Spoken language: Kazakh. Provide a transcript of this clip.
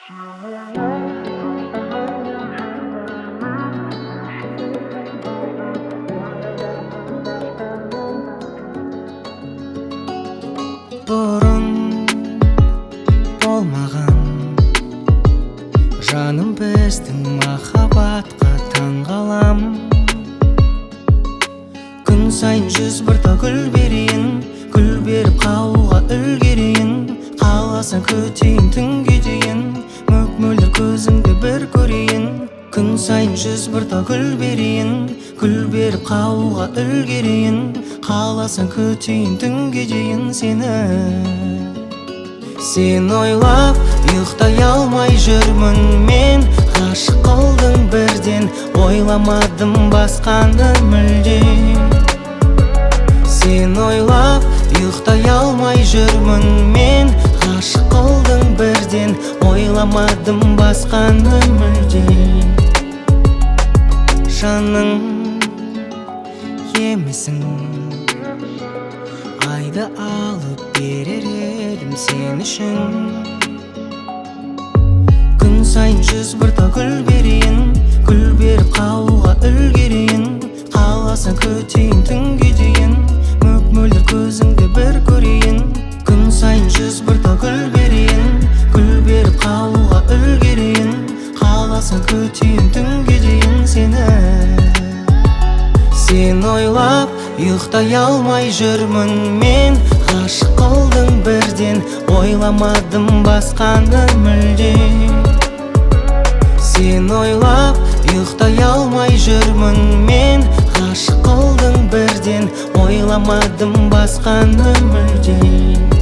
Бұрын болмаған жаным біздің махаббатқа таңғалам. Күн сайын 100 бір тал гүл берейін, гүл беріп қалуға үлгерейін. Қаласаң күтейін түнге дейін, мөп-мөлдір көзіңді бір көрейін. Күн сайын 100 бір тал гүл берейін, гүл беріп қалуға үлгерейін. Қаласаң күтейін түнге дейін сені. Сен ойлап ұйықтай алмай жүрмін мен, ғашық қылдың бірден, ойламадым басқаны мүлде. Сен ойлап ұйықтай алмай жүрмін мен, ғашық қылдың бірден, ойламадым басқаны мүлде. Жаның емесің, айды алып берер едім сен үшін. Күн сайын 100 бір тал гүл берейін, гүл беріп қалуға үлгерейін. Қаласаң күтейін түнге дейін, мөп-мөлдір көзіңді бір көрейін. Күн сайын 100 бір тал гүл берейін, гүл беріп қалуға үлгерейін. Қаласаң күтейін түнге дейін сені. Сен ойлап ұйықтай алмай жүрмін мен, ғашық қылдың бірден, ойламадым басқаны мүлде. Сен ойлап ұйықтай алмай жүрмін мен, ғашық қылдың бірден, ойламадым басқаны мүлде.